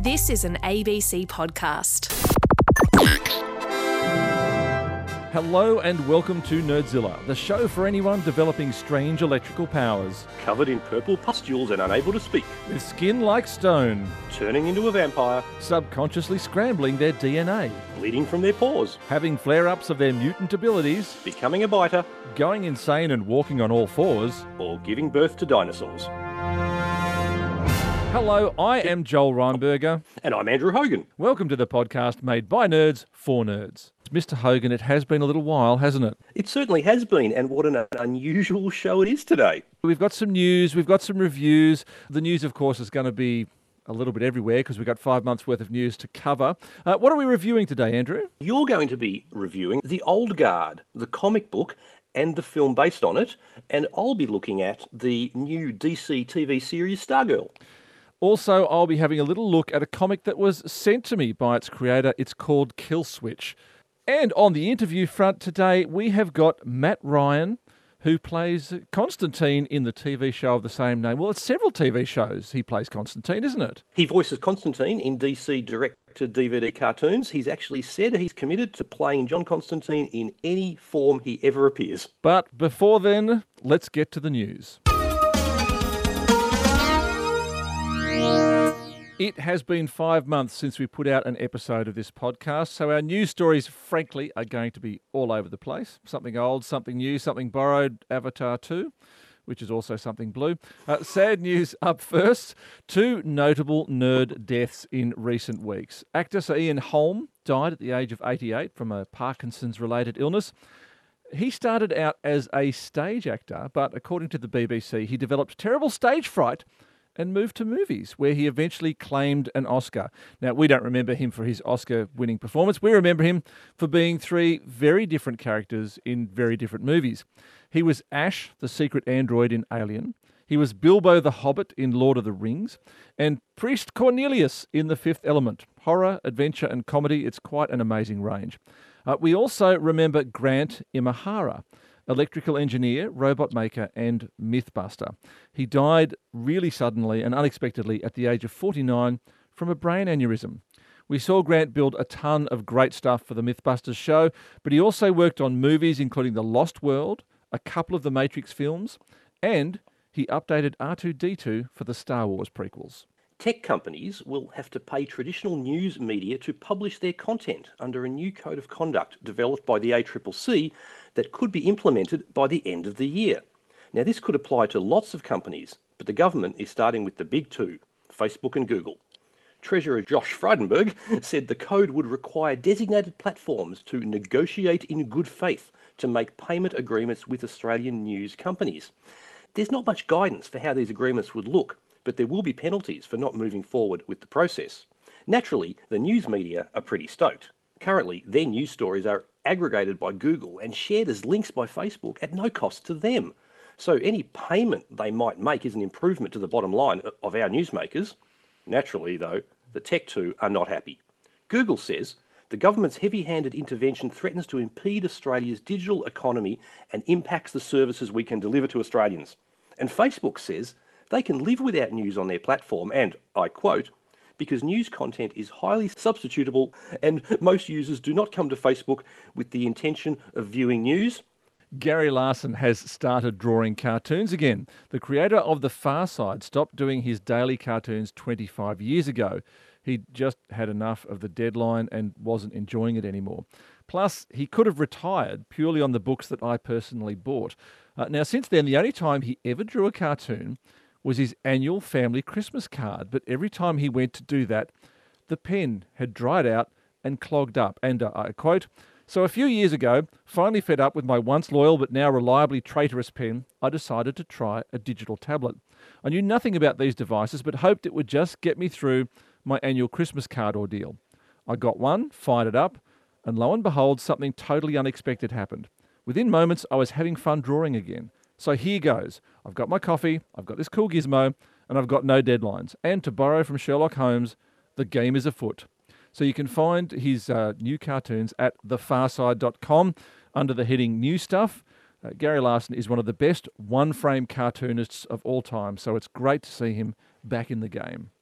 This is an ABC podcast. Hello and welcome to Nerdzilla, the show for anyone developing strange electrical powers. Covered in purple pustules and unable to speak. With skin like stone. Turning into a vampire. Subconsciously scrambling their DNA. Bleeding from their paws. Having flare-ups of their mutant abilities. Becoming a biter. Going insane and walking on all fours. Or giving birth to dinosaurs. Hello, I am Joel Reinberger. And I'm Andrew Hogan. Welcome to the podcast made by nerds for nerds. Mr. Hogan, it has been a little while, hasn't it? It certainly has been, and what an unusual show it is today. We've got some news, we've got some reviews. The news, of course, is going to be a little bit everywhere because we've got 5 months' worth of news to cover. What are we reviewing today, Andrew? You're going to be reviewing The Old Guard, the comic book, and the film based on it, and I'll be looking at the new DC TV series Stargirl. Also, I'll be having a little look at a comic that was sent to me by its creator. It's called Kill Switch. And on the interview front today, we have got Matt Ryan, who plays Constantine in the TV show of the same name. Well, it's several TV shows he plays Constantine, isn't it? He voices Constantine in DC direct-to-DVD cartoons. He's actually said he's committed to playing John Constantine in any form he ever appears. But before then, let's get to the news. It has been 5 months since we put out an episode of this podcast, so our news stories, frankly, are going to be all over the place. Something old, something new, something borrowed, Avatar 2, which is also something blue. Sad news up first. 2 notable nerd deaths in recent weeks. Actor Sir Ian Holm died at the age of 88 from a Parkinson's-related illness. He started out as a stage actor, but according to the BBC, he developed terrible stage fright and moved to movies, where he eventually claimed an Oscar. Now, we don't remember him for his Oscar-winning performance. We remember him for being 3 very different characters in very different movies. He was Ash, the secret android in Alien. He was Bilbo the Hobbit in Lord of the Rings. And Priest Cornelius in The Fifth Element. Horror, adventure and comedy. It's quite an amazing range. We also remember Grant Imahara, electrical engineer, robot maker, and mythbuster. He died really suddenly and unexpectedly at the age of 49 from a brain aneurysm. We saw Grant build a ton of great stuff for the Mythbusters show, but he also worked on movies including The Lost World, a couple of the Matrix films, and he updated R2-D2 for the Star Wars prequels. Tech companies will have to pay traditional news media to publish their content under a new code of conduct developed by the ACCC that could be implemented by the end of the year. Now, this could apply to lots of companies, but the government is starting with the big 2, Facebook and Google. Treasurer Josh Frydenberg said the code would require designated platforms to negotiate in good faith to make payment agreements with Australian news companies. There's not much guidance for how these agreements would look, but there will be penalties for not moving forward with the process. Naturally, the news media are pretty stoked. Currently, their news stories are aggregated by Google and shared as links by Facebook at no cost to them. So any payment they might make is an improvement to the bottom line of our newsmakers. Naturally, though, the Tech 2 are not happy. Google says the government's heavy-handed intervention threatens to impede Australia's digital economy and impacts the services we can deliver to Australians. And Facebook says they can live without news on their platform and, I quote, because news content is highly substitutable and most users do not come to Facebook with the intention of viewing news. Gary Larson has started drawing cartoons again. The creator of The Far Side stopped doing his daily cartoons 25 years ago. He just had enough of the deadline and wasn't enjoying it anymore. Plus, he could have retired purely on the books that I personally bought. Now, since then, the only time he ever drew a cartoon was his annual family Christmas card. But every time he went to do that, the pen had dried out and clogged up. And I quote, "So a few years ago, finally fed up with my once loyal but now reliably traitorous pen, I decided to try a digital tablet. I knew nothing about these devices but hoped it would just get me through my annual Christmas card ordeal. I got one, fired it up, and lo and behold, something totally unexpected happened. Within moments, I was having fun drawing again. So here goes. I've got my coffee, I've got this cool gizmo, and I've got no deadlines. And to borrow from Sherlock Holmes, the game is afoot." So you can find his new cartoons at thefarside.com under the heading New Stuff. Gary Larson is one of the best one-frame cartoonists of all time, so it's great to see him back in the game.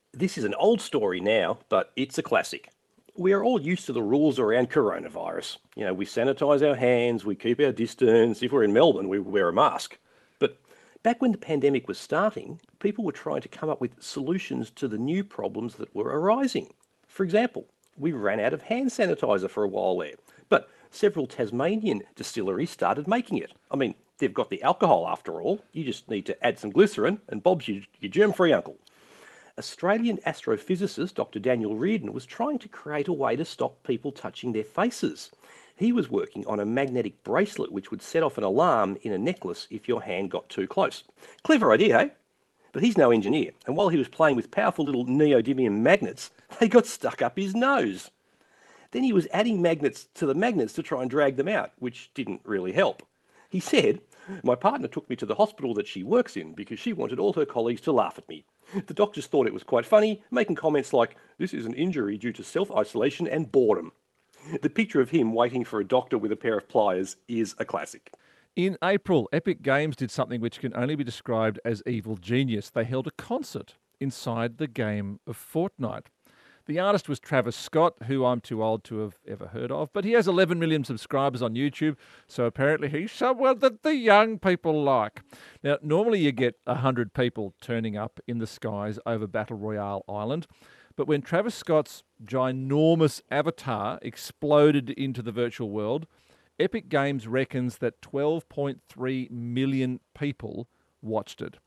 This is an old story now, but it's a classic. We are all used to the rules around coronavirus. We sanitize our hands, we keep our distance. If we're in Melbourne, we wear a mask. But back when the pandemic was starting, people were trying to come up with solutions to the new problems that were arising. For example, we ran out of hand sanitizer for a while there, but several Tasmanian distilleries started making it. I mean, they've got the alcohol after all. You just need to add some glycerin and Bob's your germ-free uncle. Australian astrophysicist Dr. Daniel Reardon was trying to create a way to stop people touching their faces. He was working on a magnetic bracelet which would set off an alarm in a necklace if your hand got too close. Clever idea, eh? But he's no engineer, and while he was playing with powerful little neodymium magnets, they got stuck up his nose. Then he was adding magnets to try and drag them out, which didn't really help. He said, "My partner took me to the hospital that she works in because she wanted all her colleagues to laugh at me. The doctors thought it was quite funny, making comments like, 'This is an injury due to self-isolation and boredom.'" The picture of him waiting for a doctor with a pair of pliers is a classic. In April, Epic Games did something which can only be described as evil genius. They held a concert inside the game of Fortnite. The artist was Travis Scott, who I'm too old to have ever heard of, but he has 11 million subscribers on YouTube, so apparently he's someone that the young people like. Now, normally you get 100 people turning up in the skies over Battle Royale Island, but when Travis Scott's ginormous avatar exploded into the virtual world, Epic Games reckons that 12.3 million people watched it.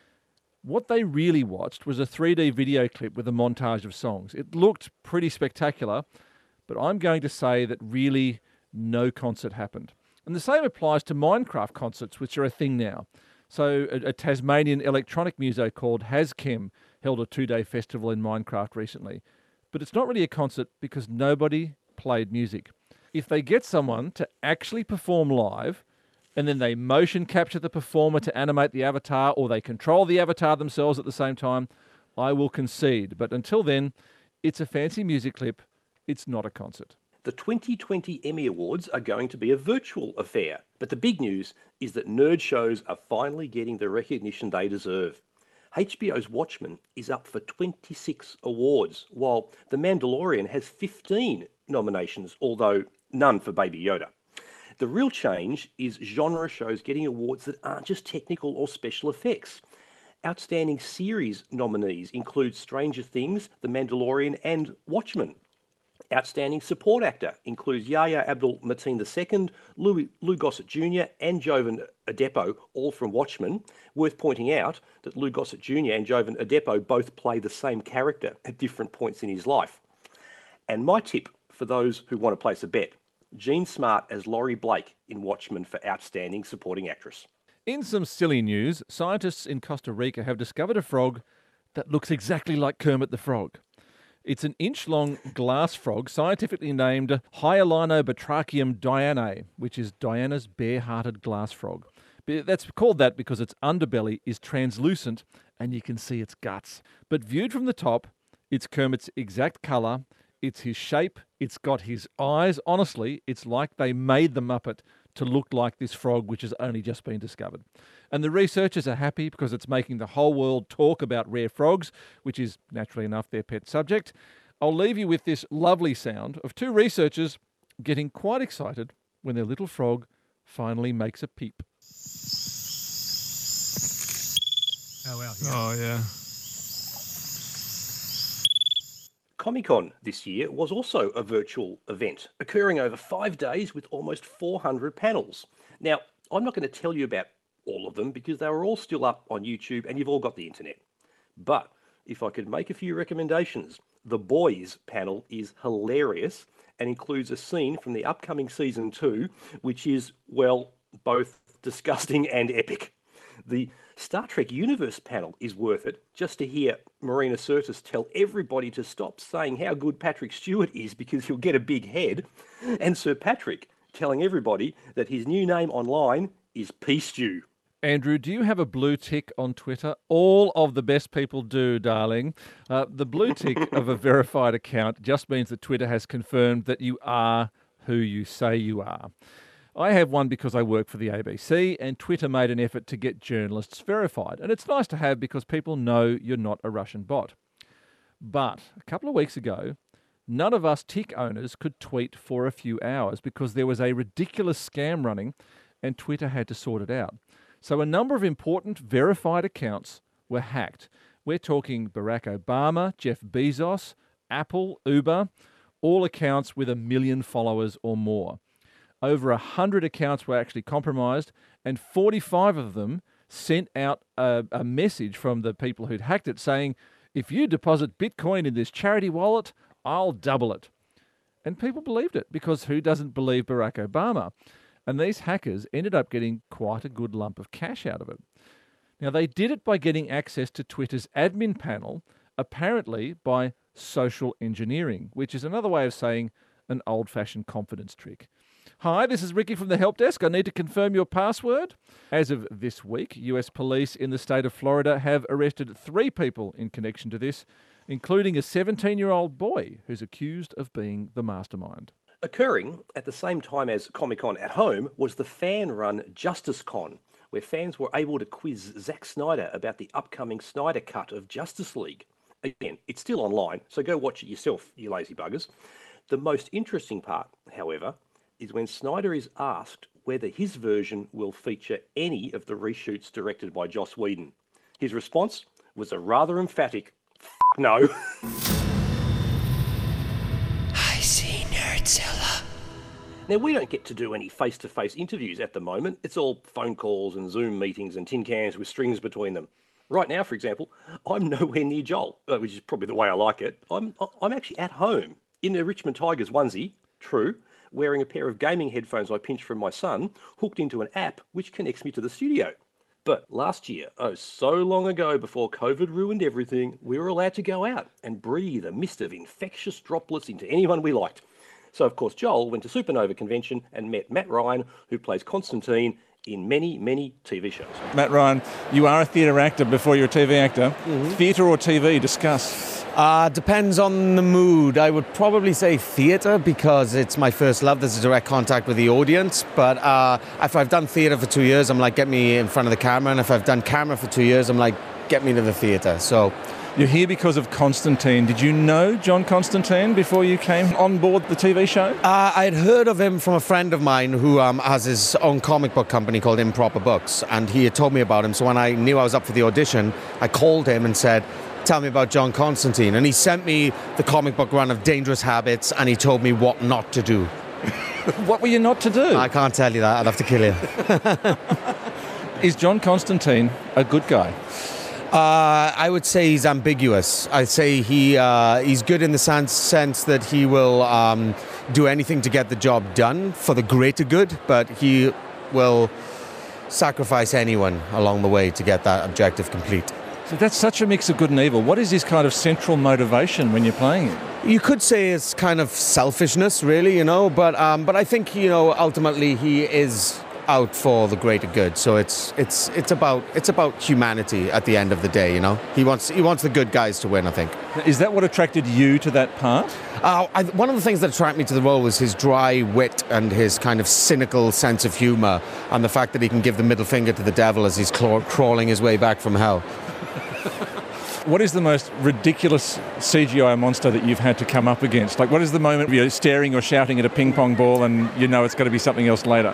What they really watched was a 3D video clip with a montage of songs. It looked pretty spectacular, but I'm going to say that really no concert happened. And the same applies to Minecraft concerts, which are a thing now. So a Tasmanian electronic muso called Hazchem held a 2-day festival in Minecraft recently. But it's not really a concert because nobody played music. If they get someone to actually perform live, and then they motion capture the performer to animate the avatar, or they control the avatar themselves at the same time, I will concede. But until then, it's a fancy music clip. It's not a concert. The 2020 Emmy Awards are going to be a virtual affair, but the big news is that nerd shows are finally getting the recognition they deserve. HBO's Watchmen is up for 26 awards, while The Mandalorian has 15 nominations, although none for Baby Yoda. The real change is genre shows getting awards that aren't just technical or special effects. Outstanding series nominees include Stranger Things, The Mandalorian, and Watchmen. Outstanding support actor includes Yahya Abdul-Mateen II, Lou Gossett Jr. and Jovan Adepo, all from Watchmen. Worth pointing out that Lou Gossett Jr. and Jovan Adepo both play the same character at different points in his life. And my tip for those who want to place a bet, Jean Smart as Laurie Blake in Watchmen for Outstanding Supporting Actress. In some silly news, scientists in Costa Rica have discovered a frog that looks exactly like Kermit the Frog. It's an inch-long glass frog scientifically named Hyalinobatrachium dianae, which is Diana's bare-hearted glass frog. That's called that because its underbelly is translucent and you can see its guts. But viewed from the top, it's Kermit's exact colour, it's his shape, it's got his eyes. Honestly, it's like they made the Muppet to look like this frog which has only just been discovered. And the researchers are happy because it's making the whole world talk about rare frogs, which is naturally enough their pet subject. I'll leave you with this lovely sound of two researchers getting quite excited when their little frog finally makes a peep. Oh, well, yeah. Oh, yeah. Comic-Con this year was also a virtual event, occurring over 5 days with almost 400 panels. Now, I'm not going to tell you about all of them because they were all still up on YouTube and you've all got the internet. But if I could make a few recommendations, the Boys panel is hilarious and includes a scene from the upcoming season 2, which is, well, both disgusting and epic. The Star Trek Universe panel is worth it just to hear Marina Sirtis tell everybody to stop saying how good Patrick Stewart is because he'll get a big head, and Sir Patrick telling everybody that his new name online is Peace Stew. Andrew, do you have a blue tick on Twitter? All of the best people do, darling. The blue tick of a verified account just means that Twitter has confirmed that you are who you say you are. I have one because I work for the ABC, and Twitter made an effort to get journalists verified. And it's nice to have because people know you're not a Russian bot. But a couple of weeks ago, none of us TIC owners could tweet for a few hours because there was a ridiculous scam running and Twitter had to sort it out. So a number of important verified accounts were hacked. We're talking Barack Obama, Jeff Bezos, Apple, Uber, all accounts with 1 million followers or more. Over 100 accounts were actually compromised, and 45 of them sent out a message from the people who'd hacked it saying, if you deposit Bitcoin in this charity wallet, I'll double it. And people believed it, because who doesn't believe Barack Obama? And these hackers ended up getting quite a good lump of cash out of it. Now, they did it by getting access to Twitter's admin panel, apparently by social engineering, which is another way of saying an old-fashioned confidence trick. Hi, this is Ricky from the Help Desk. I need to confirm your password. As of this week, US police in the state of Florida have arrested 3 people in connection to this, including a 17-year-old boy who's accused of being the mastermind. Occurring at the same time as Comic-Con at home was the fan-run JusticeCon, where fans were able to quiz Zack Snyder about the upcoming Snyder Cut of Justice League. Again, it's still online, so go watch it yourself, you lazy buggers. The most interesting part, however, is when Snyder is asked whether his version will feature any of the reshoots directed by Joss Whedon. His response was a rather emphatic, no. I see Nerdzilla. Now, we don't get to do any face-to-face interviews at the moment. It's all phone calls and Zoom meetings and tin cans with strings between them. Right now, for example, I'm nowhere near Joel, which is probably the way I like it. I'm actually at home in a Richmond Tigers onesie, true, wearing a pair of gaming headphones I pinched from my son, hooked into an app which connects me to the studio. But last year, so long ago before COVID ruined everything, we were allowed to go out and breathe a mist of infectious droplets into anyone we liked. So, of course, Joel went to Supernova Convention and met Matt Ryan, who plays Constantine in many, many TV shows. Matt Ryan, you are a theatre actor before you're a TV actor. Mm-hmm. Theatre or TV? Discuss. Depends on the mood. I would probably say theatre because it's my first love. There's a direct contact with the audience. But if I've done theatre for 2 years, I'm like, get me in front of the camera. And if I've done camera for 2 years, I'm like, get me to the theatre. So you're here because of Constantine. Did you know John Constantine before you came on board the TV show? I'd heard of him from a friend of mine who has his own comic book company called Improper Books, and he had told me about him. So when I knew I was up for the audition, I called him and said, tell me about John Constantine. And he sent me the comic book run of Dangerous Habits, and he told me what not to do. What were you not to do? I can't tell you that. I'd have to kill you. Is John Constantine a good guy? I would say he's ambiguous. I'd say he's good in the sense that he will do anything to get the job done for the greater good, but he will sacrifice anyone along the way to get that objective complete. So that's such a mix of good and evil. What is his kind of central motivation when you're playing it? You could say it's kind of selfishness, really, but I think, ultimately he is out for the greater good. So it's about humanity at the end of the day. He wants the good guys to win, I think. Is that what attracted you to that part? One of the things that attracted me to the role was his dry wit and his kind of cynical sense of humor, and the fact that he can give the middle finger to the devil as he's crawling his way back from hell. What is the most ridiculous CGI monster that you've had to come up against? Like, what is the moment where you're staring or shouting at a ping pong ball and you know it's going to be something else later?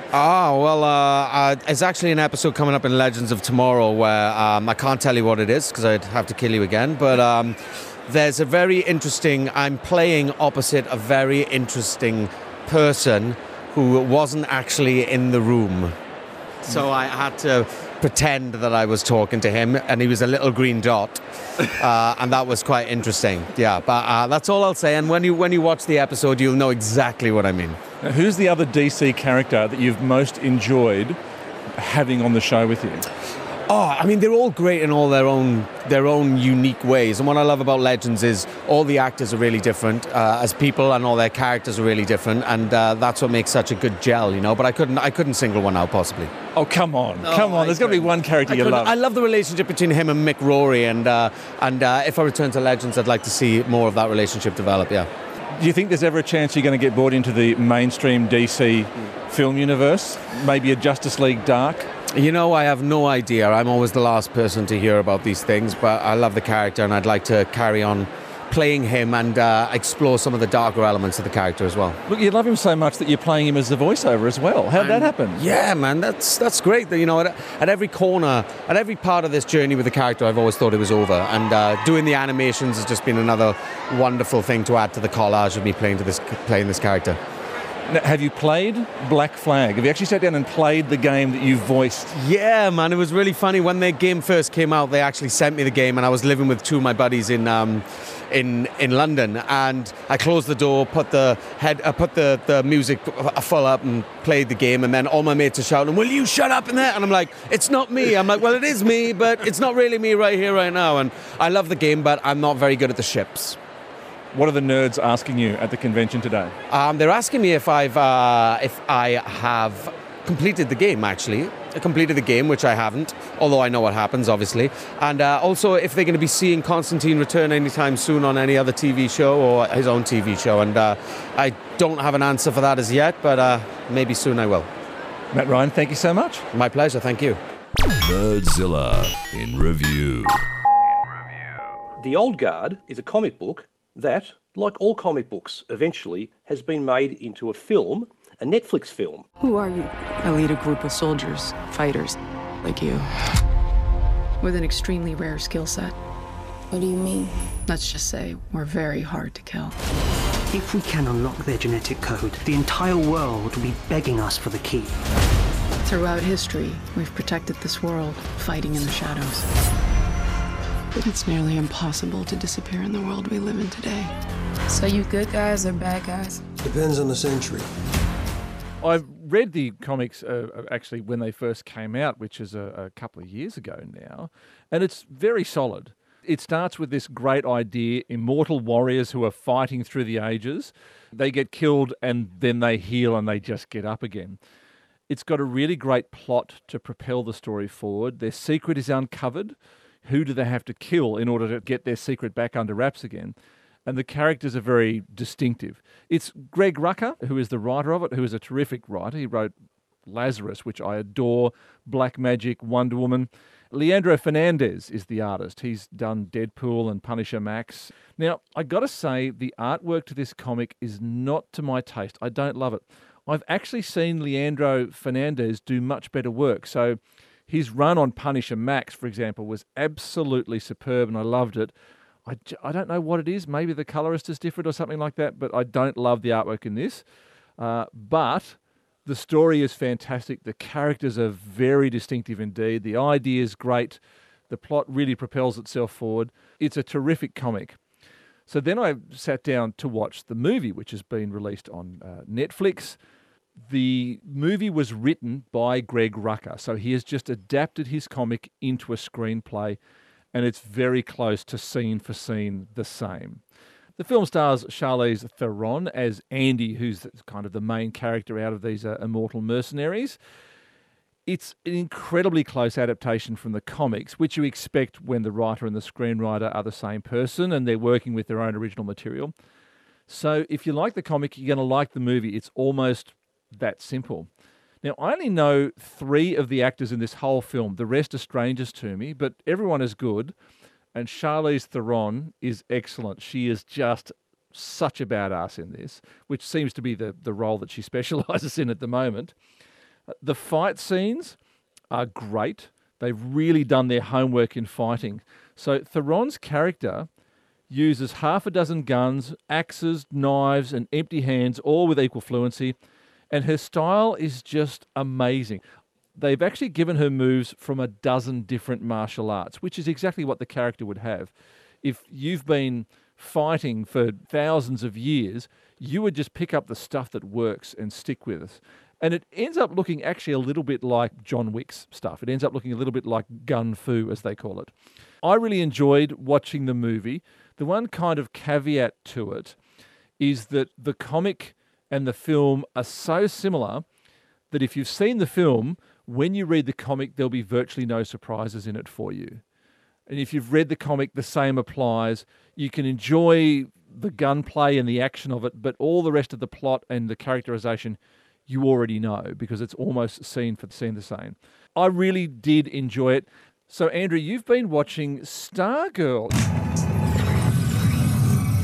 It's actually an episode coming up in Legends of Tomorrow where I can't tell you what it is because I'd have to kill you again, but there's a very interesting... I'm playing opposite a very interesting person who wasn't actually in the room. So I had to pretend that I was talking to him, and he was a little green dot, and that was quite interesting. Yeah, but that's all I'll say. And when you watch the episode, you'll know exactly what I mean. Now, who's the other DC character that you've most enjoyed having on the show with you? They're all great in all their own unique ways. And what I love about Legends is all the actors are really different as people, and all their characters are really different, and that's what makes such a good gel, But I couldn't single one out possibly. Oh, come on. There's got to be one character you love. I love the relationship between him and Mick Rory, and if I return to Legends, I'd like to see more of that relationship develop. Yeah. Do you think there's ever a chance you're going to get brought into the mainstream DC film universe? Maybe a Justice League Dark? I have no idea. I'm always the last person to hear about these things, but I love the character and I'd like to carry on playing him and explore some of the darker elements of the character as well. Look, you love him so much that you're playing him as the voiceover as well. How did that happen? Yeah, man, that's great. You know, at every corner, at every part of this journey with the character, I've always thought it was over. And doing the animations has just been another wonderful thing to add to the collage of me playing this character. Now, have you played Black Flag? Have you actually sat down and played the game that you voiced? Yeah, man, it was really funny. When the game first came out, they actually sent me the game, and I was living with two of my buddies in London, and I closed the door, put the music full up, and played the game. And then all my mates are shouting, "Will you shut up in there?" And I'm like, "It's not me." I'm like, "Well, it is me, but it's not really me right here, right now." And I love the game, but I'm not very good at the ships. What are the nerds asking you at the convention today? They're asking me if I have completed the game, actually. I completed the game, which I haven't, although I know what happens, obviously. And also if they're going to be seeing Constantine return anytime soon on any other TV show or his own TV show. And I don't have an answer for that as yet, but maybe soon I will. Matt Ryan, thank you so much. My pleasure, thank you. Nerdzilla in review. The Old Guard is a comic book that, like all comic books, eventually has been made into a film, a Netflix film. Who are you? I lead a group of soldiers, fighters, like you, with an extremely rare skill set. What do you mean? Let's just say we're very hard to kill. If we can unlock their genetic code, the entire world will be begging us for the key. Throughout history, we've protected this world, fighting in the shadows. But it's nearly impossible to disappear in the world we live in today. So you good guys or bad guys? Depends on the century. I've read the comics actually when they first came out, which is a couple of years ago now, and it's very solid. It starts with this great idea, immortal warriors who are fighting through the ages. They get killed and then they heal and they just get up again. It's got a really great plot to propel the story forward. Their secret is uncovered. Who do they have to kill in order to get their secret back under wraps again? And the characters are very distinctive. It's Greg Rucka, who is the writer of it, who is a terrific writer. He wrote Lazarus, which I adore, Black Magic, Wonder Woman. Leandro Fernandez is the artist. He's done Deadpool and Punisher Max. Now, I got to say, the artwork to this comic is not to my taste. I don't love it. I've actually seen Leandro Fernandez do much better work. So his run on Punisher Max, for example, was absolutely superb and I loved it. I don't know what it is. Maybe the colorist is different or something like that, but I don't love the artwork in this. But the story is fantastic. The characters are very distinctive indeed. The idea is great. The plot really propels itself forward. It's a terrific comic. So then I sat down to watch the movie, which has been released on Netflix. The movie was written by Greg Rucka, so he has just adapted his comic into a screenplay, and it's very close to scene for scene the same. The film stars Charlize Theron as Andy, who's kind of the main character out of these immortal mercenaries. It's an incredibly close adaptation from the comics, which you expect when the writer and the screenwriter are the same person and they're working with their own original material. So if you like the comic, you're going to like the movie. It's almost that simple. Now, I only know 3 of the actors in this whole film. The rest are strangers to me, but everyone is good. And Charlize Theron is excellent. She is just such a badass in this, which seems to be the role that she specialises in at the moment. The fight scenes are great. They've really done their homework in fighting. So Theron's character uses half a dozen guns, axes, knives, and empty hands, all with equal fluency. And her style is just amazing. They've actually given her moves from a dozen different martial arts, which is exactly what the character would have. If you've been fighting for thousands of years, you would just pick up the stuff that works and stick with it. And it ends up looking actually a little bit like John Wick's stuff. It ends up looking a little bit like gun fu, as they call it. I really enjoyed watching the movie. The one kind of caveat to it is that the comic and the film are so similar that if you've seen the film, when you read the comic, there'll be virtually no surprises in it for you. And if you've read the comic, the same applies. You can enjoy the gunplay and the action of it, but all the rest of the plot and the characterization you already know because it's almost scene for scene the same. I really did enjoy it. So, Andrew, you've been watching Stargirl.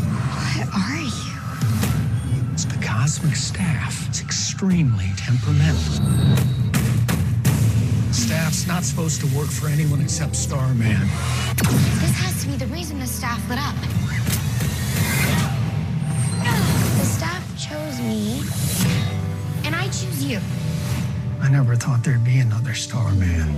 cosmic staff. It's extremely temperamental. Staff's not supposed to work for anyone except Starman. This has to be the reason the staff lit up. The staff chose me, and I choose you. I never thought there'd be another Starman.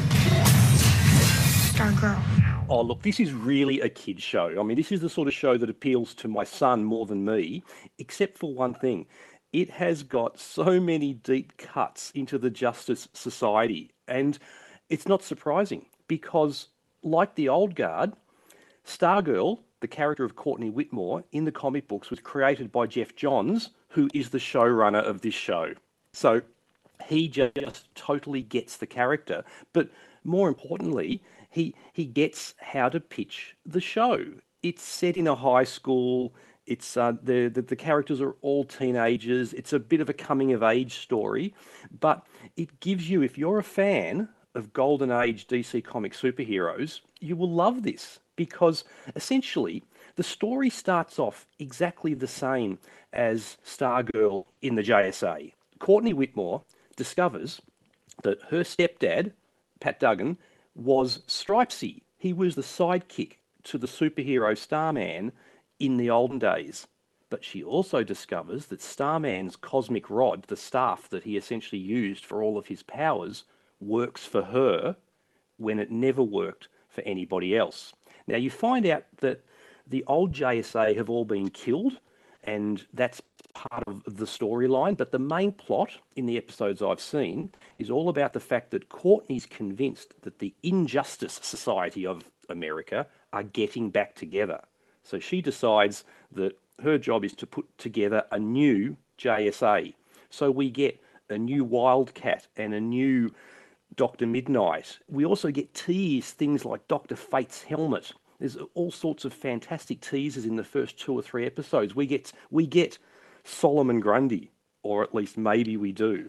Stargirl. Oh, look, this is really a kid's show. I mean, this is the sort of show that appeals to my son more than me, except for one thing. It has got so many deep cuts into the Justice Society. And it's not surprising because, like the old guard, Stargirl, the character of Courtney Whitmore in the comic books, was created by Jeff Johns, who is the showrunner of this show. So he just totally gets the character. But more importantly, he gets how to pitch the show. It's set in a high school. It's the characters are all teenagers. It's a bit of a coming of age story, but it gives you, if you're a fan of Golden Age DC comic superheroes, you will love this because essentially the story starts off exactly the same as Stargirl in the JSA. Courtney Whitmore discovers that her stepdad, Pat Duggan, was Stripesy. He was the sidekick to the superhero Starman in the olden days. But she also discovers that Starman's cosmic rod, the staff that he essentially used for all of his powers, works for her when it never worked for anybody else. Now you find out that the old JSA have all been killed, and that's part of the storyline, but the main plot in the episodes I've seen is all about the fact that Courtney's convinced that the Injustice Society of America are getting back together. So she decides that her job is to put together a new JSA. So we get a new Wildcat and a new Dr. Midnight. We also get teased things like Dr. Fate's helmet. There's all sorts of fantastic teasers in the first 2 or 3 episodes. We get Solomon Grundy, or at least maybe we do.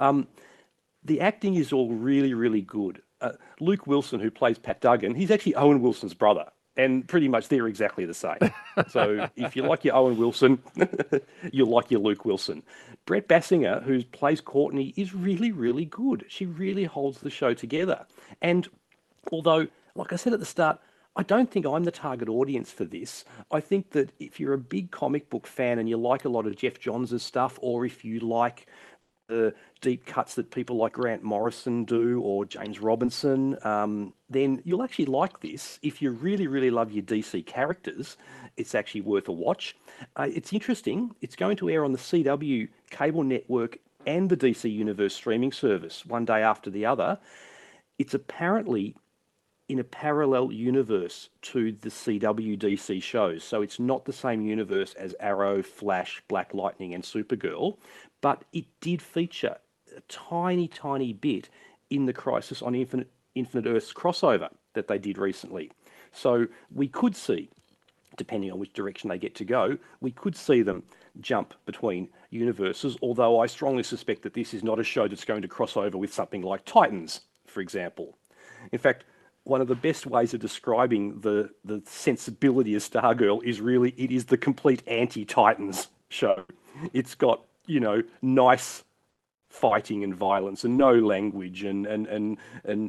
The acting is all really, really good. Luke Wilson, who plays Pat Duggan, he's actually Owen Wilson's brother. And pretty much they're exactly the same. So if you like your Owen Wilson, you'll like your Luke Wilson. Brett Basinger, who plays Courtney, is really, really good. She really holds the show together. And although, like I said at the start, I don't think I'm the target audience for this. I think that if you're a big comic book fan and you like a lot of Jeff Johns' stuff, or if you like the deep cuts that people like Grant Morrison do or James Robinson, then you'll actually like this. If you really, really love your DC characters, it's actually worth a watch. It's interesting. It's going to air on the CW cable network and the DC Universe streaming service one day after the other. It's apparently in a parallel universe to the CW DC shows. So it's not the same universe as Arrow, Flash, Black Lightning, and Supergirl, but it did feature a tiny, tiny bit in the Crisis on Infinite Earths crossover that they did recently. So we could see, depending on which direction they get to go, we could see them jump between universes, although I strongly suspect that this is not a show that's going to cross over with something like Titans, for example. In fact, one of the best ways of describing the sensibility of Stargirl is really, it is the complete anti-Titans show. It's got, you know, nice fighting and violence and no language and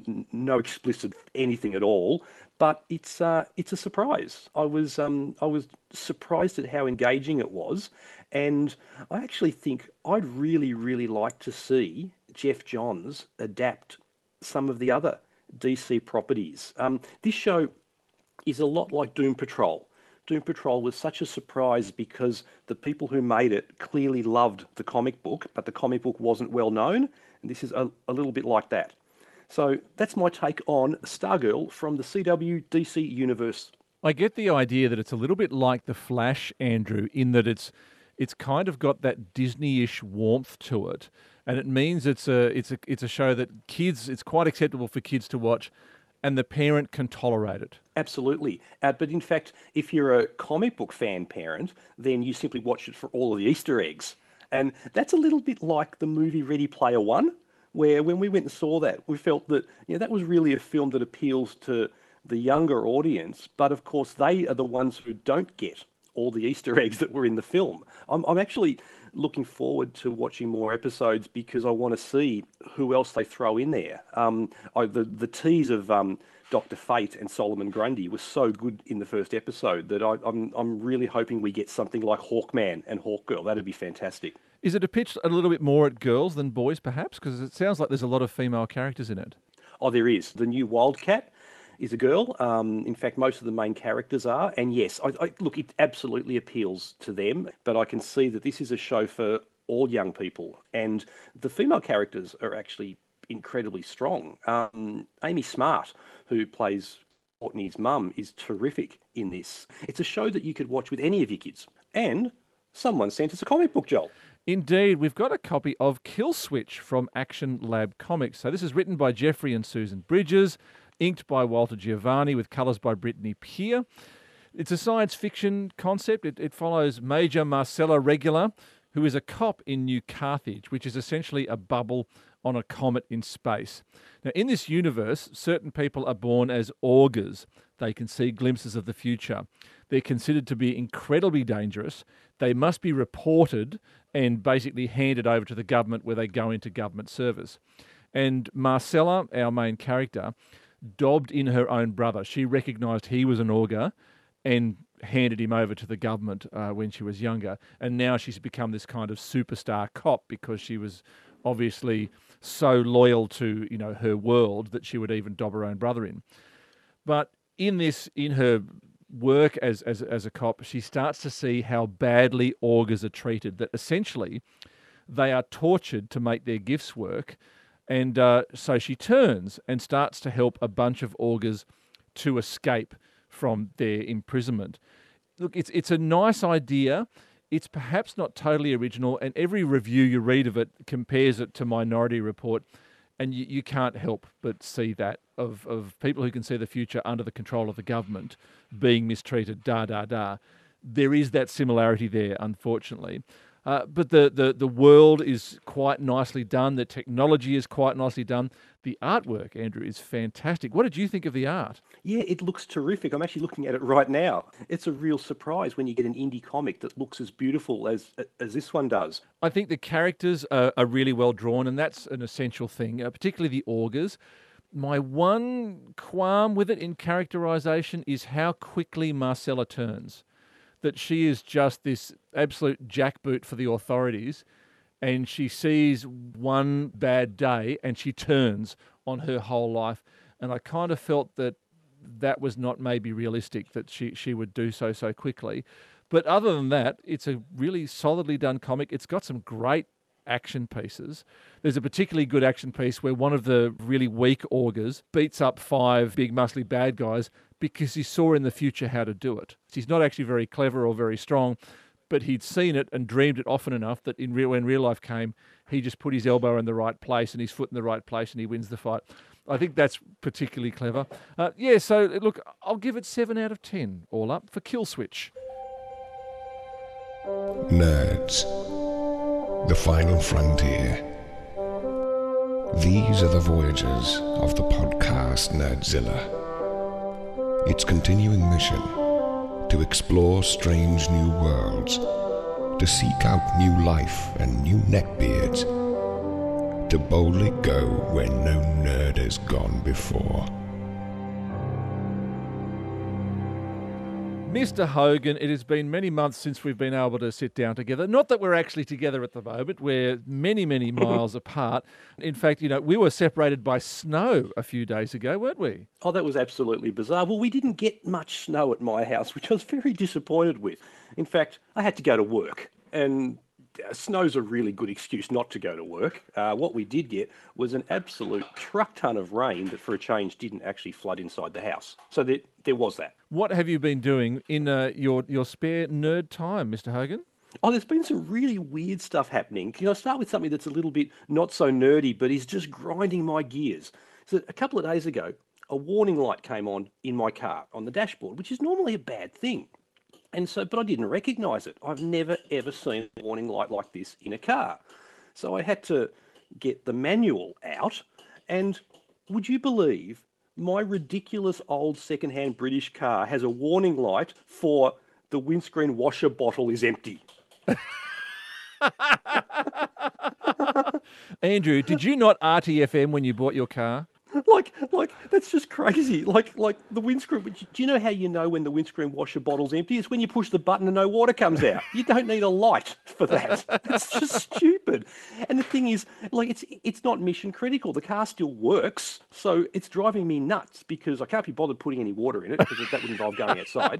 no explicit anything at all. But it's a surprise. I was surprised at how engaging it was, and I actually think I'd really, really like to see Jeff Johns adapt some of the other DC properties. This show is a lot like Doom Patrol. Doom Patrol was such a surprise because the people who made it clearly loved the comic book, but the comic book wasn't well known, and this is a little bit like that. So that's my take on Stargirl from the CW DC universe. I get the idea that it's a little bit like The Flash, Andrew, in that it's kind of got that Disney-ish warmth to it, and it means it's a show that it's quite acceptable for kids to watch, and the parent can tolerate it. Absolutely. But in fact, if you're a comic book fan parent, then you simply watch it for all of the Easter eggs. And that's a little bit like the movie Ready Player One, where when we went and saw that, we felt that, you know, that was really a film that appeals to the younger audience, but of course they are the ones who don't get all the Easter eggs that were in the film. I'm actually looking forward to watching more episodes because I want to see who else they throw in there. The tease of Dr. Fate and Solomon Grundy was so good in the first episode that I'm really hoping we get something like Hawkman and Hawkgirl. That'd be fantastic. Is it a pitch a little bit more at girls than boys, perhaps? Because it sounds like there's a lot of female characters in it. Oh, there is. The new Wildcat is a girl. In fact, most of the main characters are. And yes, look, it absolutely appeals to them. But I can see that this is a show for all young people. And the female characters are actually incredibly strong. Amy Smart, who plays Courtney's mum, is terrific in this. It's a show that you could watch with any of your kids. And someone sent us a comic book, Joel. Indeed, we've got a copy of Kill Switch from Action Lab Comics. So this is written by Jeffrey and Susan Bridges, inked by Walter Giovanni, with colours by Brittany Peer. It's a science fiction concept. It follows Major Marcella Regular, who is a cop in New Carthage, which is essentially a bubble on a comet in space. Now, in this universe, certain people are born as augurs. They can see glimpses of the future. They're considered to be incredibly dangerous. They must be reported and basically handed over to the government where they go into government service. And Marcella, our main character, dobbed in her own brother. She recognised he was an augur and handed him over to the government when she was younger. And now she's become this kind of superstar cop because she was obviously so loyal to, her world that she would even dob her own brother in. But in her work as a cop, she starts to see how badly augurs are treated, that essentially they are tortured to make their gifts work. And so she turns and starts to help a bunch of augurs to escape from their imprisonment. Look, it's a nice idea. It's perhaps not totally original, and every review you read of it compares it to Minority Report, and you can't help but see that of people who can see the future under the control of the government being mistreated, There is that similarity there, unfortunately. But the world is quite nicely done. The technology is quite nicely done. The artwork, Andrew, is fantastic. What did you think of the art? Yeah, it looks terrific. I'm actually looking at it right now. It's a real surprise when you get an indie comic that looks as beautiful as this one does. I think the characters are really well drawn, and that's an essential thing, particularly the augurs. My one qualm with it in characterization is how quickly Marcella turns. That she is just this absolute jackboot for the authorities, and she sees one bad day and she turns on her whole life. And I kind of felt that was not maybe realistic, that she would do so quickly. But other than that, it's a really solidly done comic. It's got some great action pieces. There's a particularly good action piece where one of the really weak augurs beats up 5 big muscly bad guys because he saw in the future how to do it. He's not actually very clever or very strong, but he'd seen it and dreamed it often enough that when real life came, he just put his elbow in the right place and his foot in the right place and he wins the fight. I think that's particularly clever. So look, I'll give it 7 out of 10 all up for Kill Switch. Nerds. The Final Frontier. These are the voyagers of the podcast Nerdzilla. Its continuing mission: to explore strange new worlds, to seek out new life and new neckbeards, to boldly go where no nerd has gone before. Mr. Hogan, it has been many months since we've been able to sit down together. Not that we're actually together at the moment. We're many, many miles apart. In fact, we were separated by snow a few days ago, weren't we? Oh, that was absolutely bizarre. Well, we didn't get much snow at my house, which I was very disappointed with. In fact, I had to go to work, and snow's a really good excuse not to go to work. What we did get was an absolute truck ton of rain that for a change didn't actually flood inside the house. So there was that. What have you been doing in your spare nerd time, Mr. Hogan? Oh, there's been some really weird stuff happening. Can I start with something that's a little bit not so nerdy, but is just grinding my gears? So a couple of days ago, a warning light came on in my car on the dashboard, which is normally a bad thing. But I didn't recognise it. I've never, ever seen a warning light like this in a car. So I had to get the manual out. And would you believe my ridiculous old second-hand British car has a warning light for the windscreen washer bottle is empty. Andrew, did you not RTFM when you bought your car? Like that's just crazy. Like the windscreen. Do you know how you know when the windscreen washer bottle's empty? It's when you push the button and no water comes out. You don't need a light for that. It's just stupid. And the thing is, like, it's not mission critical. The car still works, so it's driving me nuts because I can't be bothered putting any water in it because that would involve going outside.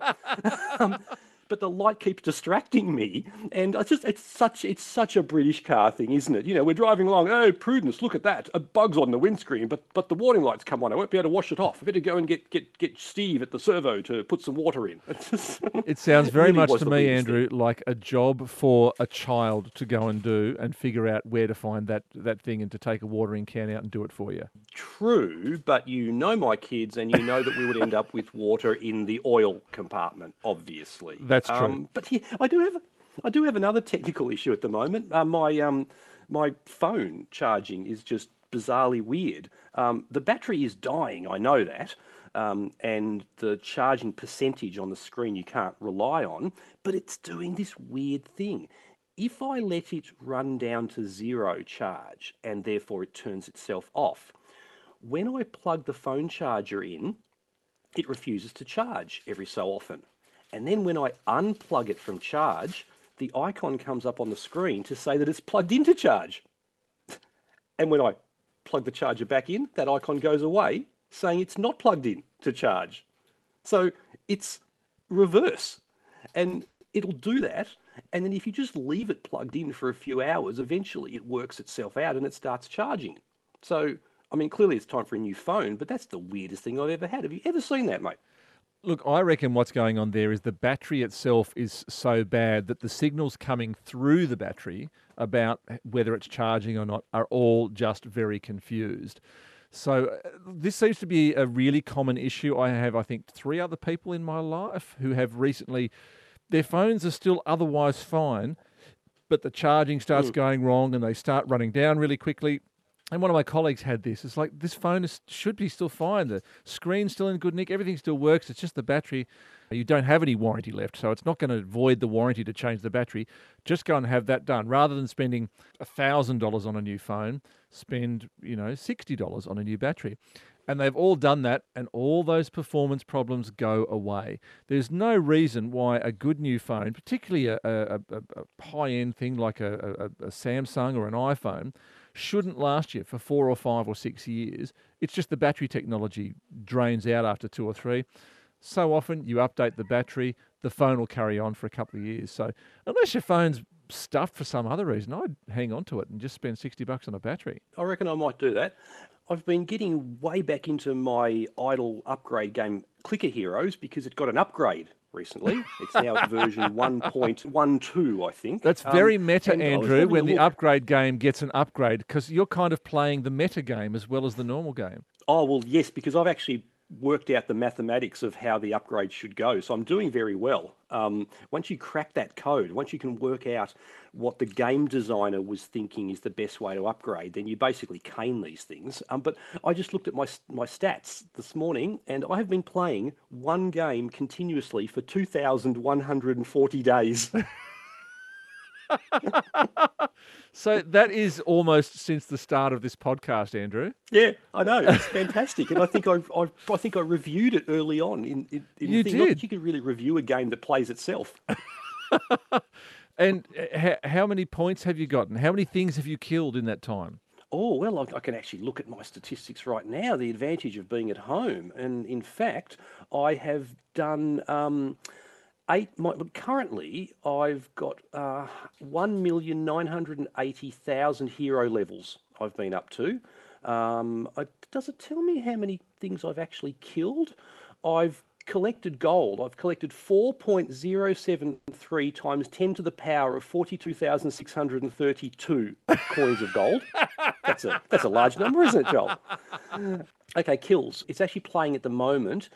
But the light keeps distracting me, and it's such a British car thing, isn't it? You know, we're driving along. Oh, prudence! Look at that, a bug's on the windscreen, but the warning lights come on. I won't be able to wash it off. I better go and get Steve at the servo to put some water in. It sounds very really much to me, Andrew, like a job for a child to go and do and figure out where to find that thing and to take a watering can out and do it for you. True, but you know my kids, and you know that we would end up with water in the oil compartment, obviously. That's true. But yeah, I do have another technical issue at the moment. My phone charging is just bizarrely weird. The battery is dying, I know that, and the charging percentage on the screen you can't rely on, but it's doing this weird thing. If I let it run down to 0 charge and therefore it turns itself off, when I plug the phone charger in, it refuses to charge every so often. And then when I unplug it from charge, the icon comes up on the screen to say that it's plugged into charge. And when I plug the charger back in, that icon goes away, saying it's not plugged in to charge. So it's reverse. And it'll do that. And then if you just leave it plugged in for a few hours, eventually it works itself out and it starts charging. So, I mean, clearly it's time for a new phone, but that's the weirdest thing I've ever had. Have you ever seen that, mate? Look, I reckon what's going on there is the battery itself is so bad that the signals coming through the battery about whether it's charging or not are all just very confused. So this seems to be a really common issue. I have, I think, 3 other people in my life who have recently, their phones are still otherwise fine, but the charging starts going wrong and they start running down really quickly. And one of my colleagues had this. It's like, this phone should be still fine. The screen's still in good nick. Everything still works. It's just the battery. You don't have any warranty left, so it's not going to void the warranty to change the battery. Just go and have that done. Rather than spending $1,000 on a new phone, spend, $60 on a new battery. And they've all done that, and all those performance problems go away. There's no reason why a good new phone, particularly a high-end thing like a Samsung or an iPhone, shouldn't last you for 4 or 5 or 6 years. It's just the battery technology drains out after 2 or 3. So often you update the battery, the phone will carry on for a couple of years. So unless your phone's stuffed for some other reason, I'd hang on to it and just spend $60 on a battery. I reckon I might do that. I've been getting way back into my idle upgrade game Clicker Heroes because it got an upgrade recently. It's now at version 1.12, I think. That's very meta, Andrew, when the upgrade game gets an upgrade, because you're kind of playing the meta game as well as the normal game. Oh, well, yes, because I've actually worked out the mathematics of how the upgrade should go. So I'm doing very well. Once you crack that code, once you can work out what the game designer was thinking is the best way to upgrade, then you basically cane these things. But I just looked at my stats this morning, and I have been playing one game continuously for 2,140 days. So that is almost since the start of this podcast, Andrew. Yeah, I know. It's fantastic. And I think I reviewed it early on. You did. Not that you can really review a game that plays itself. And how many points have you gotten? How many things have you killed in that time? Oh, well, I can actually look at my statistics right now, the advantage of being at home. And in fact, I have done... currently, I've got 1,980,000 hero levels I've been up to. Does it tell me how many things I've actually killed? I've collected gold. I've collected 4.073 times 10 to the power of 42,632 coins of gold. That's a large number, isn't it, Joel? Okay, kills. It's actually playing at the moment.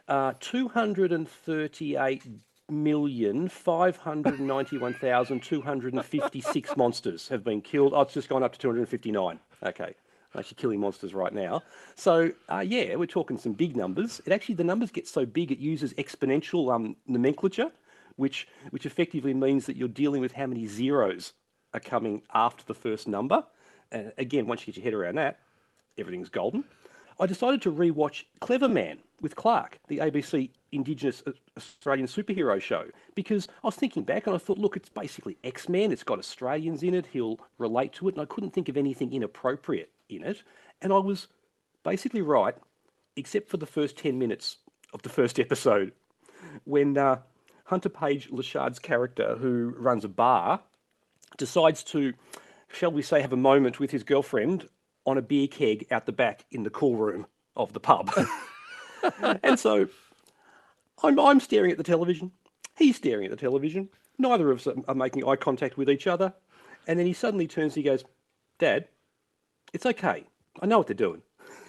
238,591,256 monsters have been killed. Oh, it's just gone up to 259. Okay. I'm actually killing monsters right now. So, yeah, we're talking some big numbers. The numbers get so big it uses exponential nomenclature, which effectively means that you're dealing with how many zeros are coming after the first number. And again, once you get your head around that, everything's golden. I decided to rewatch Clever Man with Clark, the ABC Indigenous Australian superhero show, because I was thinking back and I thought, look, it's basically X-Men. It's got Australians in it. He'll relate to it. And I couldn't think of anything inappropriate in it. And I was basically right, except for the first 10 minutes of the first episode, when Hunter Page Lachard's character, who runs a bar, decides to, shall we say, have a moment with his girlfriend on a beer keg out the back in the cool room of the pub. And so I'm staring at the television. He's staring at the television. Neither of us are making eye contact with each other. And then he suddenly turns and he goes, "Dad, it's okay. I know what they're doing."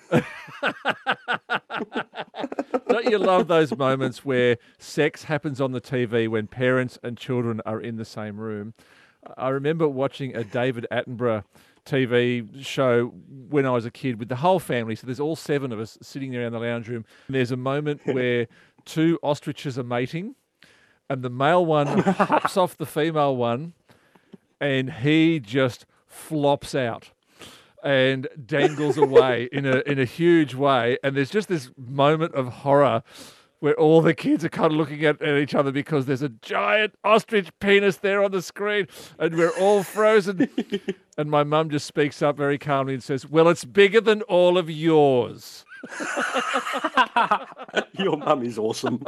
Don't you love those moments where sex happens on the TV when parents and children are in the same room? I remember watching a David Attenborough TV show when I was a kid with the whole family. So there's all 7 of us sitting there in the lounge room. There's a moment where 2 ostriches are mating and the male one hops off the female one and he just flops out and dangles away in a huge way. And there's just this moment of horror where all the kids are kind of looking at each other because there's a giant ostrich penis there on the screen and we're all frozen. And my mum just speaks up very calmly and says, "Well, it's bigger than all of yours." Your mum is awesome.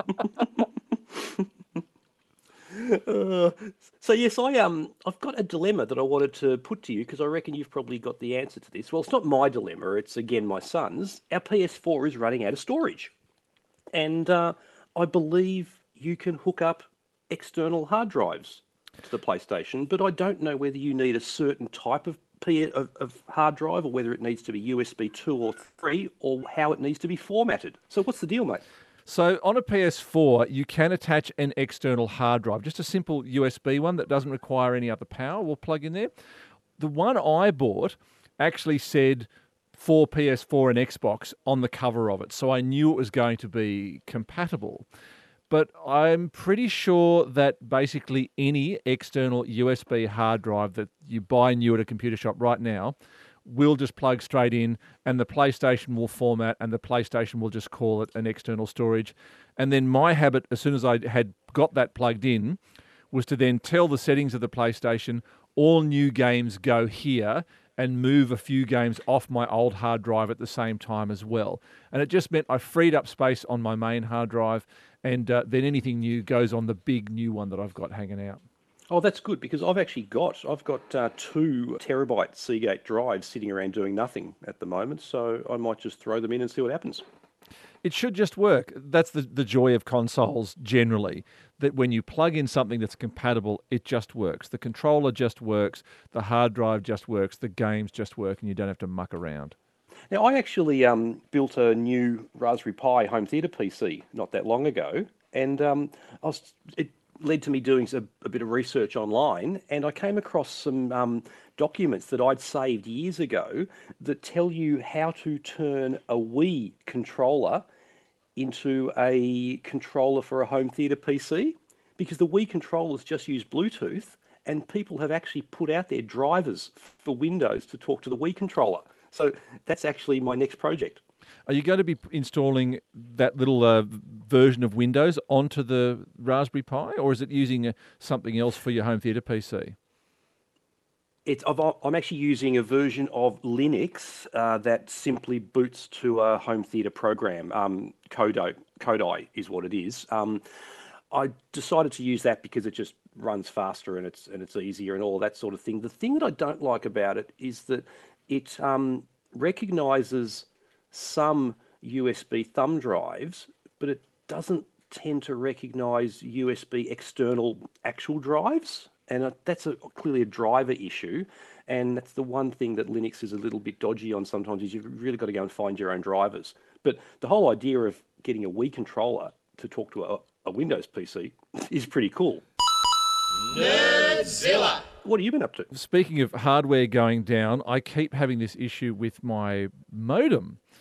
So yes, I've got a dilemma that I wanted to put to you because I reckon you've probably got the answer to this. Well, it's not my dilemma. It's, again, my son's. Our PS4 is running out of storage. And I believe you can hook up external hard drives to the PlayStation, but I don't know whether you need a certain type of hard drive or whether it needs to be USB 2 or 3 or how it needs to be formatted. So what's the deal, mate? So on a PS4, you can attach an external hard drive, just a simple USB one that doesn't require any other power. We'll plug in there. The one I bought actually said for PS4 and Xbox on the cover of it, so I knew it was going to be compatible. But I'm pretty sure that basically any external USB hard drive that you buy new at a computer shop right now will just plug straight in and the PlayStation will format and the PlayStation will just call it an external storage. And then my habit, as soon as I had got that plugged in, was to then tell the settings of the PlayStation, all new games go here, and move a few games off my old hard drive at the same time as well. And it just meant I freed up space on my main hard drive, and then anything new goes on the big new one that I've got hanging out. Oh, that's good, because I've got 2 terabyte Seagate drives sitting around doing nothing at the moment, so I might just throw them in and see what happens. It should just work. That's the joy of consoles generally, that when you plug in something that's compatible, it just works. The controller just works, the hard drive just works, the games just work, and you don't have to muck around. Now, I actually built a new Raspberry Pi home theatre PC not that long ago, and it led to me doing a bit of research online, and I came across some documents that I'd saved years ago that tell you how to turn a Wii controller into a controller for a home theatre PC, because the Wii controllers just use Bluetooth, and people have actually put out their drivers for Windows to talk to the Wii controller. So that's actually my next project. Are you going to be installing that little version of Windows onto the Raspberry Pi, or is it using something else for your home theatre PC? I'm actually using a version of Linux that simply boots to a home theatre program. Kodai is what it is. I decided to use that because it just runs faster and it's easier and all that sort of thing. The thing that I don't like about it is that it recognises some USB thumb drives, but it doesn't tend to recognise USB external actual drives. And that's clearly a driver issue. And that's the one thing that Linux is a little bit dodgy on sometimes, is you've really got to go and find your own drivers. But the whole idea of getting a Wii controller to talk to a Windows PC is pretty cool. Nerdzilla! What have you been up to? Speaking of hardware going down, I keep having this issue with my modem.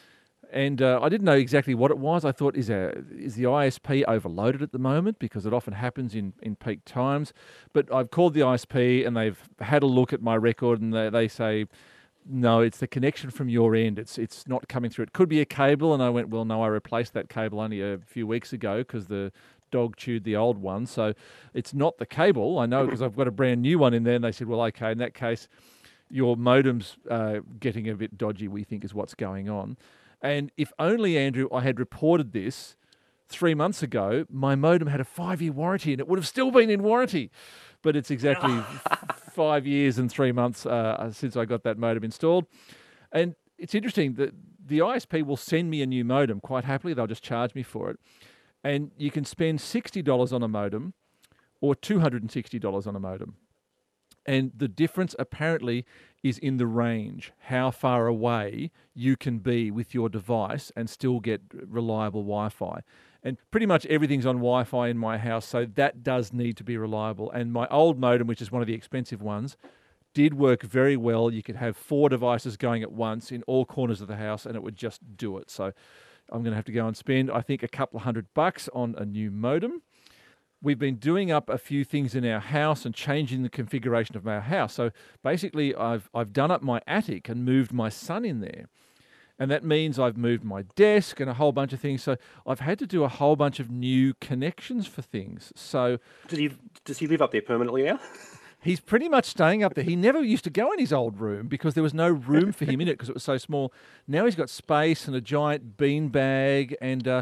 And I didn't know exactly what it was. I thought, is the ISP overloaded at the moment? Because it often happens in peak times. But I've called the ISP and they've had a look at my record and they say, no, it's the connection from your end. It's not coming through. It could be a cable. And I went, well, no, I replaced that cable only a few weeks ago because the dog chewed the old one. So it's not the cable. I know because I've got a brand new one in there. And they said, well, okay, in that case, your modem's getting a bit dodgy, we think is what's going on. And if only, Andrew, I had reported this 3 months ago, my modem had a 5-year warranty and it would have still been in warranty. But it's exactly 5 years and 3 months since I got that modem installed. And it's interesting that the ISP will send me a new modem quite happily. They'll just charge me for it. And you can spend $60 on a modem or $260 on a modem. And the difference apparently is in the range, how far away you can be with your device and still get reliable Wi-Fi. And pretty much everything's on Wi-Fi in my house, so that does need to be reliable. And my old modem, which is one of the expensive ones, did work very well. You could have 4 devices going at once in all corners of the house and it would just do it. So I'm going to have to go and spend, I think, a couple of $100 on a new modem. We've been doing up a few things in our house and changing the configuration of our house. So basically, I've done up my attic and moved my son in there. And that means I've moved my desk and a whole bunch of things. So I've had to do a whole bunch of new connections for things. So does he live up there permanently now? He's pretty much staying up there. He never used to go in his old room because there was no room for him in it because it was so small. Now he's got space and a giant bean bag and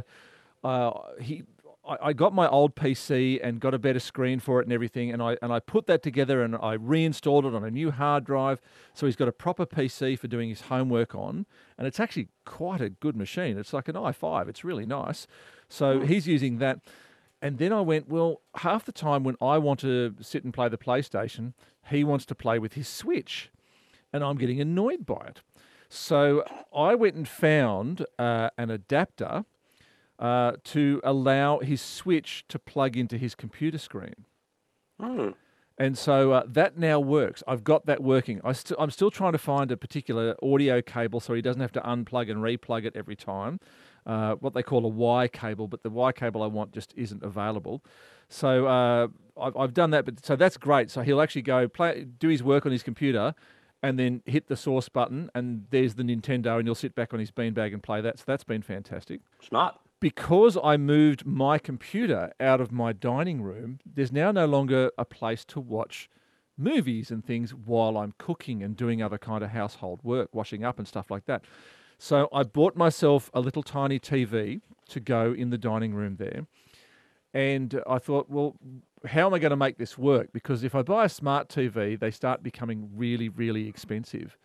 I got my old PC and got a better screen for it and everything, and I put that together and I reinstalled it on a new hard drive. So he's got a proper PC for doing his homework on, and it's actually quite a good machine. It's like an i5. It's really nice. So he's using that. And then I went, well, half the time when I want to sit and play the PlayStation, he wants to play with his Switch, and I'm getting annoyed by it. So I went and found an adapter to allow his Switch to plug into his computer screen. And so that now works. I've got that working. I'm still trying to find a particular audio cable so he doesn't have to unplug and replug it every time. What they call a Y cable, but the Y cable I want just isn't available. So I've done that, but so that's great. So he'll actually go do his work on his computer and then hit the source button and there's the Nintendo and he'll sit back on his beanbag and play that. So that's been fantastic. Smart. Because I moved my computer out of my dining room, there's now no longer a place to watch movies and things while I'm cooking and doing other kind of household work, washing up and stuff like that. So I bought myself a little tiny TV to go in the dining room there. And I thought, well, how am I going to make this work? Because if I buy a smart TV, they start becoming really, really expensive.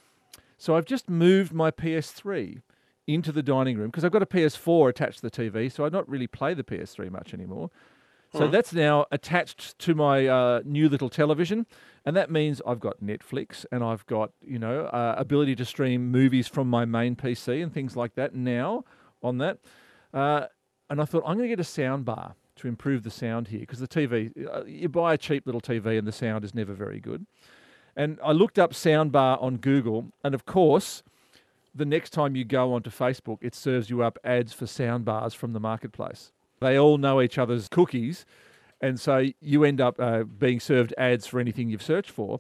So I've just moved my PS3 into the dining room because I've got a PS4 attached to the TV, so I don't really play the PS3 much anymore. So that's now attached to my new little television, and that means I've got Netflix and I've got, ability to stream movies from my main PC and things like that now on that. And I thought, I'm going to get a sound bar to improve the sound here because the TV, you buy a cheap little TV and the sound is never very good. And I looked up soundbar on Google, and of course, the next time you go onto Facebook, it serves you up ads for soundbars from the marketplace. They all know each other's cookies, and so you end up being served ads for anything you've searched for.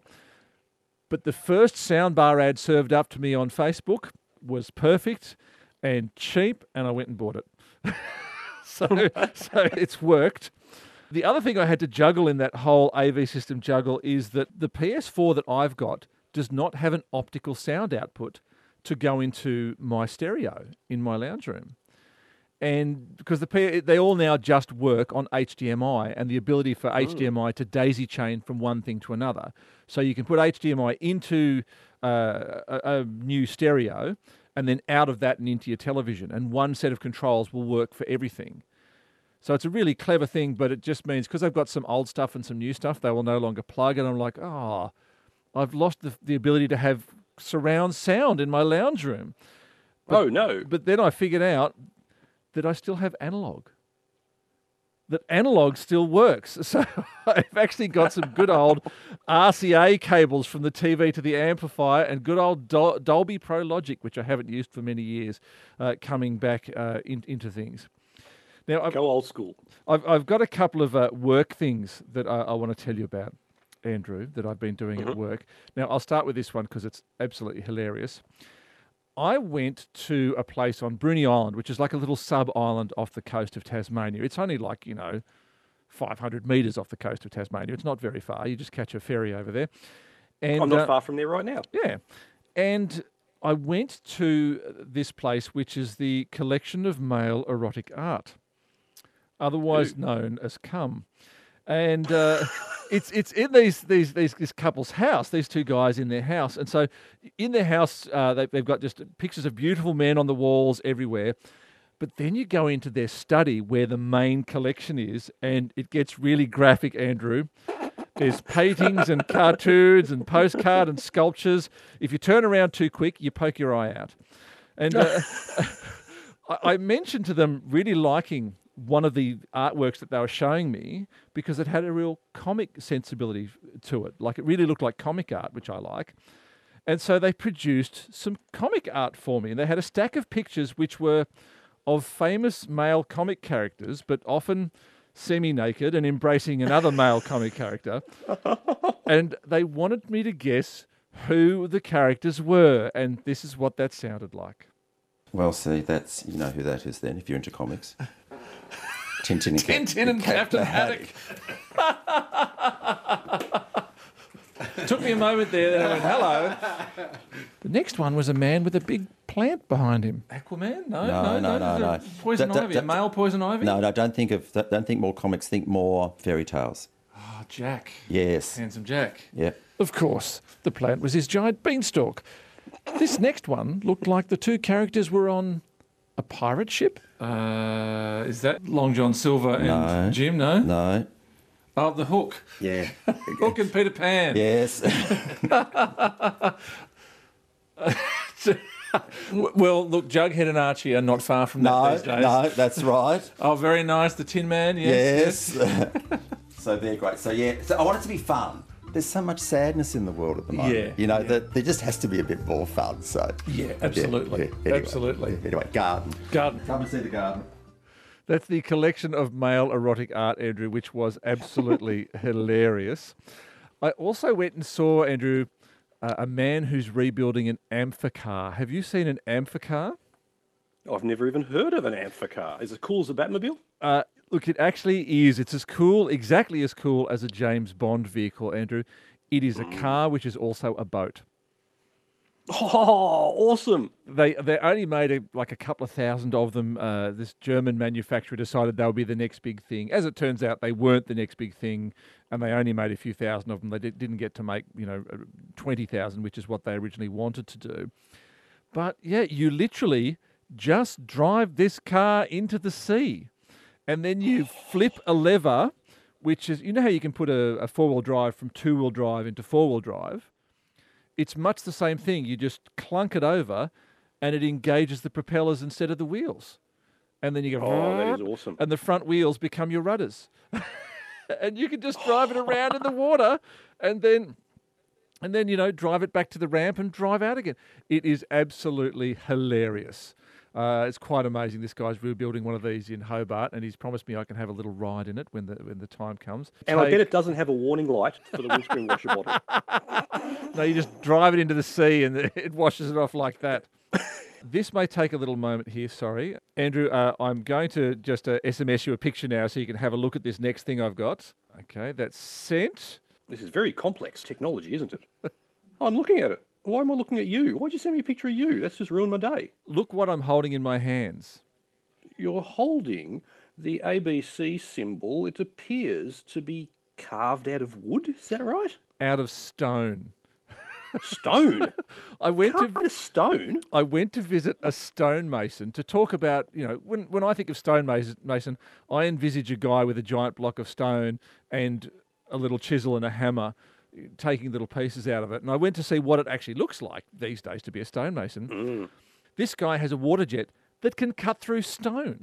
But the first soundbar ad served up to me on Facebook was perfect and cheap, and I went and bought it. So it's worked. The other thing I had to juggle in that whole AV system juggle is that the PS4 that I've got does not have an optical sound output to go into my stereo in my lounge room. And because they all now just work on HDMI and the ability for HDMI to daisy chain from one thing to another. So you can put HDMI into a new stereo and then out of that and into your television. And one set of controls will work for everything. So it's a really clever thing, but it just means because I've got some old stuff and some new stuff, they will no longer plug. And I'm like, I've lost the ability to have surround sound in my lounge room. But, no. But then I figured out that I still have analog. that analog still works. So I've actually got some good old RCA cables from the TV to the amplifier and good old Dolby Pro Logic, which I haven't used for many years, coming back into things. Now, Go old school. I've got a couple of work things that I want to tell you about, Andrew, that I've been doing at work. Now, I'll start with this one because it's absolutely hilarious. I went to a place on Bruny Island, which is like a little sub-island off the coast of Tasmania. It's only like, 500 metres off the coast of Tasmania. It's not very far. You just catch a ferry over there. And I'm not far from there right now. Yeah. And I went to this place, which is the Collection of Male Erotic Art, otherwise known as Cum. And it's in this couple's house, these two guys in their house. And so in their house, they've got just pictures of beautiful men on the walls everywhere. But then you go into their study where the main collection is, and it gets really graphic, Andrew. There's paintings and cartoons and postcard and sculptures. If you turn around too quick, you poke your eye out. And I mentioned to them really liking one of the artworks that they were showing me because it had a real comic sensibility to it. Like, it really looked like comic art, which I like. And so they produced some comic art for me. And they had a stack of pictures which were of famous male comic characters, but often semi-naked and embracing another male comic character. And they wanted me to guess who the characters were. And this is what that sounded like. Well, see, that's, you know who that is then, if you're into comics. Tintin and Captain Haddock. Took me a moment there, then I went, hello. The next one was a man with a big plant behind him. Aquaman? No. Poison ivy, a male poison ivy? No, don't think more comics, think more fairy tales. Oh, Jack. Yes. Handsome Jack. Yeah. Of course, the plant was his giant beanstalk. This next one looked like the two characters were on a pirate ship. Is that Long John Silver and Jim? No. Oh, the Hook. Yeah. Hook and Peter Pan. Yes. Well, look, Jughead and Archie are not far from that these days. No, that's right. Oh, very nice. The Tin Man, yes. So they're great. So, so I want it to be fun. There's so much sadness in the world at the moment. Yeah. That there just has to be a bit more fun. So yeah, absolutely. Anyway, absolutely. Anyway, garden. Garden. Come and see the garden. That's the Collection of Male Erotic Art, Andrew, which was absolutely hilarious. I also went and saw, Andrew, a man who's rebuilding an amphicar. Have you seen an amphicar? I've never even heard of an amphicar. Is it cool as a Batmobile? Look, it actually is. It's exactly as cool as a James Bond vehicle, Andrew. It is a car which is also a boat. Oh, awesome. They only made a couple of thousand of them. This German manufacturer decided they would be the next big thing. As it turns out, they weren't the next big thing, and they only made a few thousand of them. They didn't get to make 20,000, which is what they originally wanted to do. But yeah, you literally just drive this car into the sea, and then you flip a lever, which is, you know how you can put a four-wheel drive from two-wheel drive into four-wheel drive? It's much the same thing. You just clunk it over and it engages the propellers instead of the wheels. And then you go, oh, that is awesome. And the front wheels become your rudders. And you can just drive it around in the water and then drive it back to the ramp and drive out again. It is absolutely hilarious. It's quite amazing. This guy's rebuilding one of these in Hobart, and he's promised me I can have a little ride in it when the time comes. And I bet it doesn't have a warning light for the windscreen washer bottle. No, you just drive it into the sea and it washes it off like that. This may take a little moment here, sorry. Andrew, I'm going to just SMS you a picture now so you can have a look at this next thing I've got. Okay, that's sent. This is very complex technology, isn't it? I'm looking at it. Why am I looking at you? Why'd you send me a picture of you? That's just ruined my day. Look what I'm holding in my hands. You're holding the ABC symbol. It appears to be carved out of wood. Is that right? Out of stone. Stone? I went to visit a stonemason to talk about, when I think of stonemason, I envisage a guy with a giant block of stone and a little chisel and a hammer, taking little pieces out of it. And I went to see what it actually looks like these days to be a stonemason. This guy has a water jet that can cut through stone.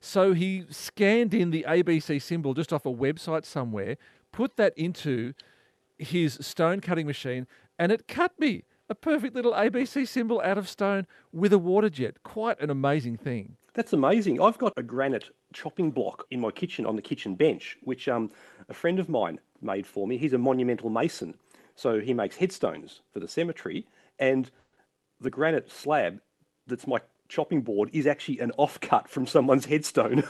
So he scanned in the ABC symbol just off a website somewhere, put that into his stone cutting machine, and it cut me a perfect little ABC symbol out of stone with a water jet. Quite an amazing thing. That's amazing. I've got a granite chopping block in my kitchen on the kitchen bench, which a friend of mine made for me. He's a monumental mason, so he makes headstones for the cemetery, and the granite slab that's my chopping board is actually an offcut from someone's headstone.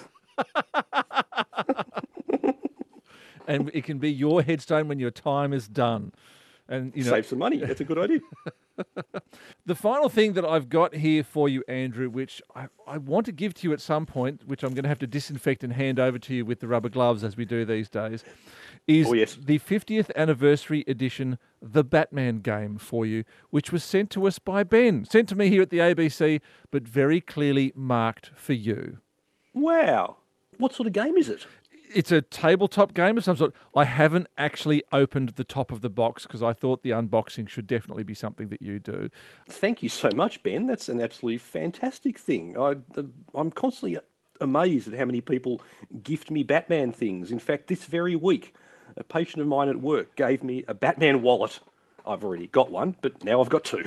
And it can be your headstone when your time is done. And save some money. That's a good idea. The final thing that I've got here for you, Andrew, which I want to give to you at some point, which I'm going to have to disinfect and hand over to you with the rubber gloves as we do these days, is the 50th anniversary edition The Batman game for you, which was sent to us by Ben. Sent to me here at the ABC, but very clearly marked for you. Wow. What sort of game is it? It's a tabletop game of some sort. I haven't actually opened the top of the box because I thought the unboxing should definitely be something that you do. Thank you so much, Ben. That's an absolutely fantastic thing. I'm constantly amazed at how many people gift me Batman things. In fact, this very week, a patient of mine at work gave me a Batman wallet. I've already got one, but now I've got two.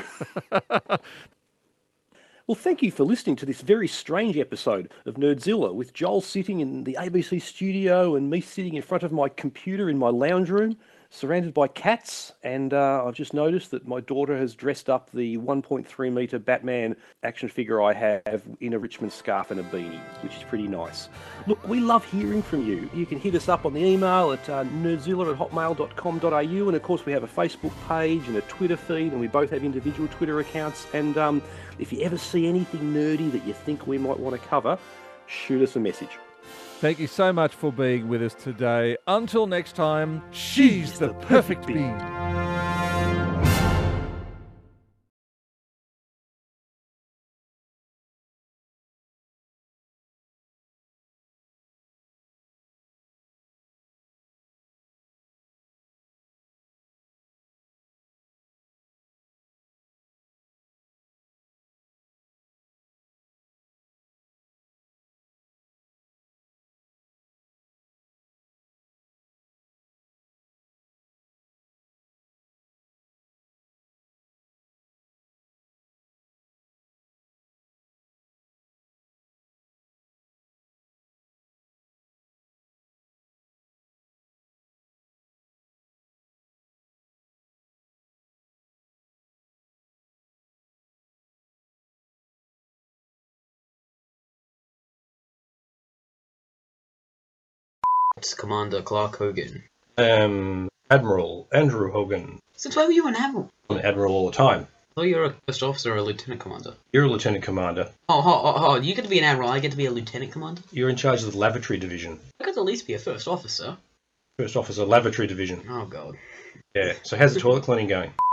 Well, thank you for listening to this very strange episode of Nerdzilla with Joel sitting in the ABC studio and me sitting in front of my computer in my lounge room, surrounded by cats. And I've just noticed that my daughter has dressed up the 1.3 metre Batman action figure I have in a Richmond scarf and a beanie, which is pretty nice. Look, we love hearing from you. You can hit us up on the email at nerdzilla@hotmail.com.au, and of course we have a Facebook page and a Twitter feed, and we both have individual Twitter accounts. And if you ever see anything nerdy that you think we might want to cover, shoot us a message. Thank you so much for being with us today. Until next time, she's the perfect being. It's Commander Clark Hogan. Admiral Andrew Hogan. Since when were you an admiral? I'm an admiral all the time. I thought you were a first officer or a lieutenant commander. You're a lieutenant commander. Oh, you get to be an admiral, I get to be a lieutenant commander? You're in charge of the lavatory division. I could at least be a first officer. First officer, lavatory division. Oh, God. Yeah, so how's the toilet cleaning going?